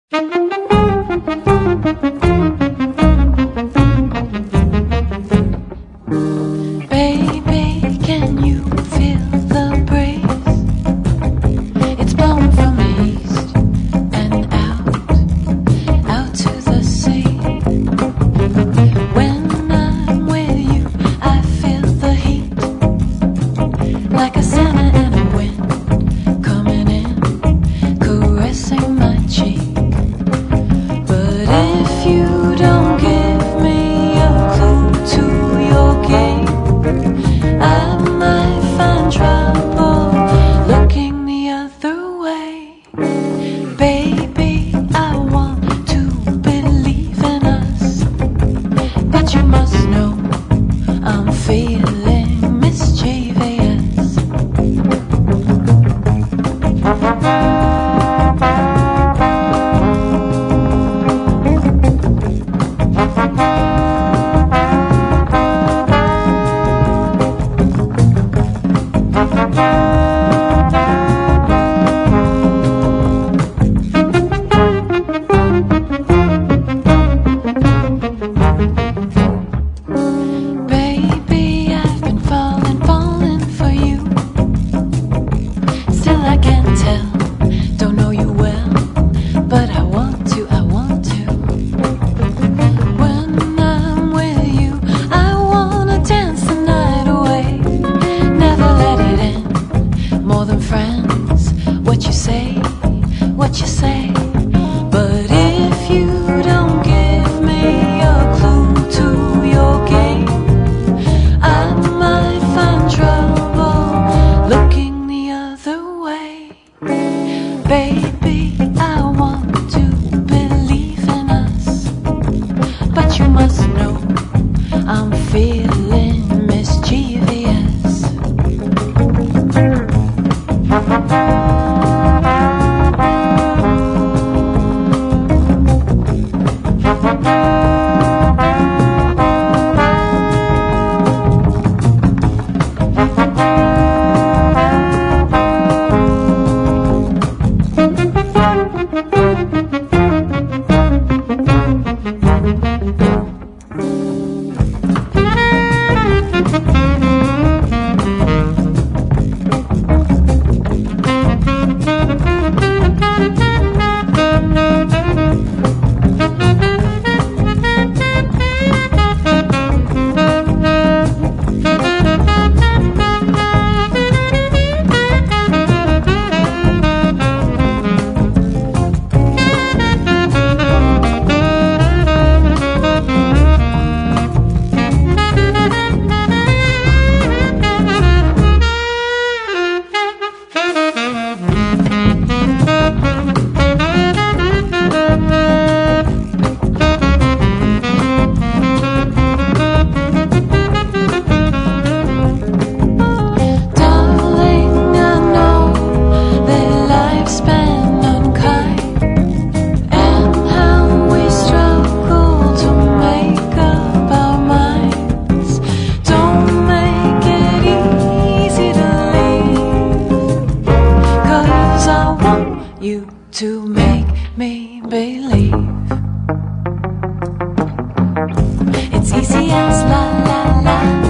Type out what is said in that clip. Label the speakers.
Speaker 1: Baby, can you feel the breeze? It's blowing from the east and out to the sea. When I'm with you, I feel the heat, like a summer and a wind coming in, caressing my cheek. But if you don't give me a clue to your game, I might find trouble looking the other way. Baby, I want to believe in us, but you must know I'm feeling mischievous. Baby, I've been falling for you. Still I can't tell, don't know you well, but I want to. When I'm with you, I wanna dance the night away. Never let it end, more than friends. What you say, what you say. But if you don't give me a clue to your game, I might find trouble looking the other way. Baby, I want to believe in us, but you must know I'm feeling mischievous. You to make me believe it's easy as la la la.